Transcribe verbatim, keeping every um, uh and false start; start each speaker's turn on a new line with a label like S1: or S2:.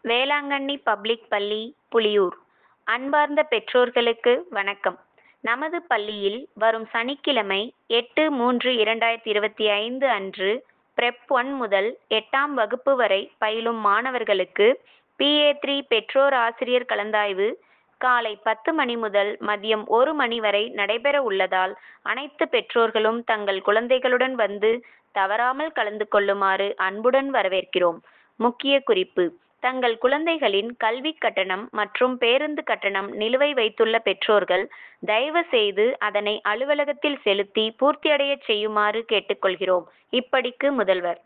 S1: Velankanni public பள்ளி, புலியூர். அன்பார்ந்த பெற்றோர்களுக்கு வணக்கம். நமது பள்ளியில் வரும் சனிக்கிழமை எட்டு மூன்று இரண்டாயிரத்தி இருபத்தி ஐந்து அன்று பிரெப் ஒன் முதல் எட்டாம் வகுப்பு வரை பயிலும் மாணவர்களுக்கு பி ஏ த்ரீ பெற்றோர் ஆசிரியர் கலந்தாய்வு காலை பத்து மணி முதல் மதியம் ஒரு மணி வரை நடைபெற உள்ளதால் அனைத்து பெற்றோர்களும் தங்கள் குழந்தைகளுடன் வந்து தவறாமல் கலந்து கொள்ளுமாறு அன்புடன் வரவேற்கிறோம். முக்கிய குறிப்பு: தங்கள் குழந்தைகளின் கல்வி கட்டணம் மற்றும் பேருந்து கட்டணம் நிலுவை வைத்துள்ள பெற்றோர்கள் தயவு செய்து அதனை அலுவலகத்தில் செலுத்தி பூர்த்தியடைய செய்யுமாறு கேட்டுக்கொள்கிறோம். இப்படிக்கு முதல்வர்.